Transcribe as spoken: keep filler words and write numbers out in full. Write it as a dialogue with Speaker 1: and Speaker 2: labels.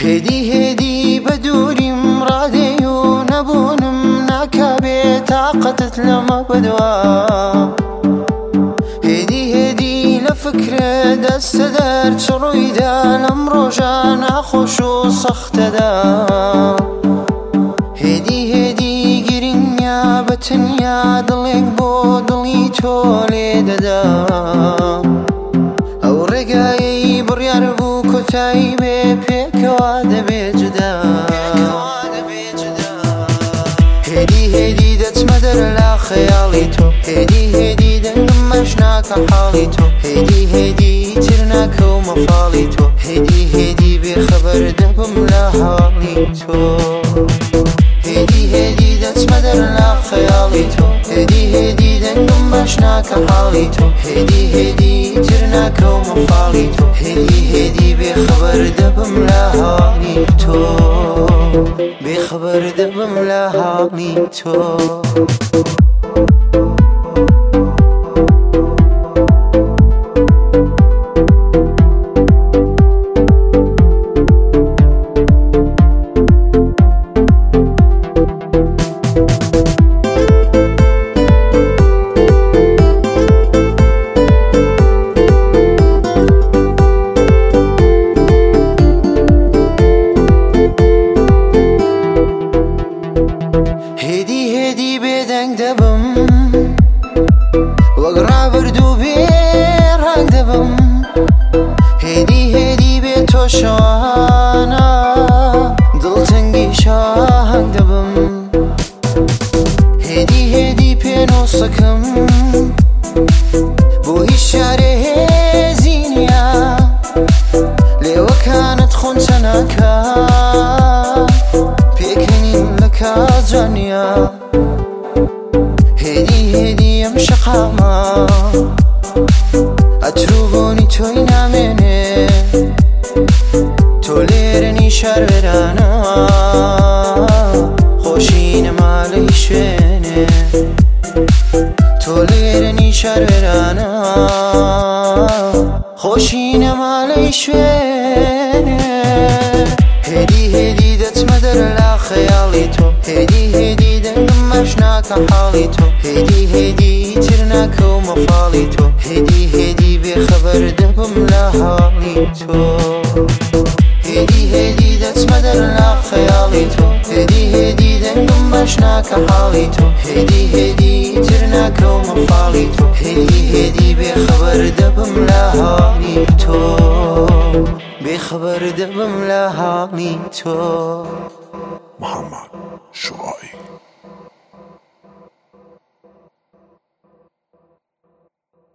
Speaker 1: هێدی هێدی بە دووریم ڕادێ و نەبوونم ناکابێ تاقەتت لەمە بەدوا هێدی هێدی لە فکرە دەستە دەرچ ڕوویدا لەم ڕۆژە ناخۆش و سەختەدا هێدی هێدی گرنگیا بە تەنیا دڵێک بۆ دڵی تۆ لێ دەدا ئەو ڕێگایەی بڕیار بوو کۆتایی بێ پێکەوە دەبێ جودا هێدی هێدی دەچمە دەرە لا خەیاڵی تۆ هێدی هێدی دەنگم مەشناکە حاڵی تۆ هێدی هێدی تر ناکەومە فاڵی تۆ هێدی هێدی بێخەبەر دەبم لە حاڵی تۆ هێدی هێدی دەچمە دەرە لا خەیاڵی تۆ هێدی هێدی دەنگم بەشناکە حاڵی تۆ هێدی هێدی تر ناکەومە فاڵی تۆ هێدی هێدی بێخەبەر دەبم لە حاڵی تۆ بێخەبەر دەبم لە حاڵی تۆ هێدی هێدی بێدەنگ دەبم وەک ڕابردوو بێ ڕنگ دەبم هێدی هێدی بێ تۆ شەوانە دڵتەنگی شاهنگ دەبم هێدی هێدی پێنۆسەکەم بۆ هیچ شارێ هێزی نییە لێوەکانت خۆنچە ناکە پێکەنین لە کاجانیا هێدی هێدی ئەم شەقامە ئەتروبوونی تۆی نامێنێ تۆ لێرەنی شارێرانە خۆشی نەمالەی شوێنێ تۆ لێرەنی شارێرانە خۆشی نەمالەی شوێنێ هێدی هێدی دەچمە دەرە لا خەیاڵی تۆ هێدی هێدی دەنگم مەشناکە حاڵی تۆ هێدی هێدی تر ناکەومە فاڵی تۆ هێدی هێدی بێخەبەر دەبم لە حاڵی تۆ هێدی هێدی دەچمە دەرە لا خەیاڵی تۆ هێدی هێدی دەنگم مەشناکە حاڵی تۆ هێدی هێدی تر ناکەومە فاڵی تۆ هێدی هێدی بێخەبەر دەبم لە حاڵی تۆ بێخەبەر دەبم لە حاڵی تۆ
Speaker 2: محمد شعاعی